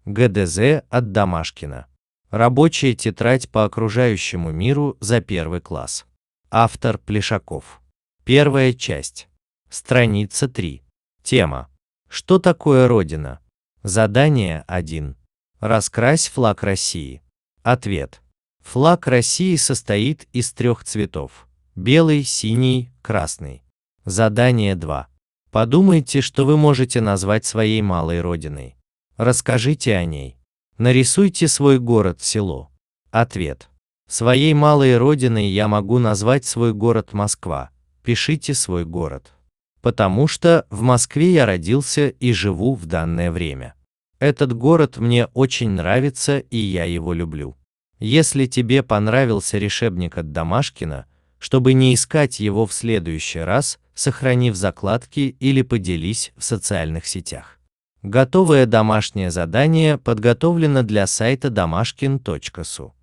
ГДЗ от Домашкина. Рабочая тетрадь по окружающему миру за 1 класс. Автор Плешаков. Первая часть. Страница 3. Тема. Что такое Родина? Задание 1. Раскрась флаг России. Ответ. Флаг России состоит из 3 цветов. Белый, синий, красный. Задание 2. Подумайте, что вы можете назвать своей малой родиной. Расскажите о ней. Нарисуйте свой город, село. Ответ. Своей малой родиной я могу назвать свой город Москва. Пишите свой город. Потому что в Москве я родился и живу в данное время. Этот город мне очень нравится, и я его люблю. Если тебе понравился решебник от Домашкина, чтобы не искать его в следующий раз, сохрани в закладке или поделись в социальных сетях. Готовое домашнее задание подготовлено для сайта domashkin.su.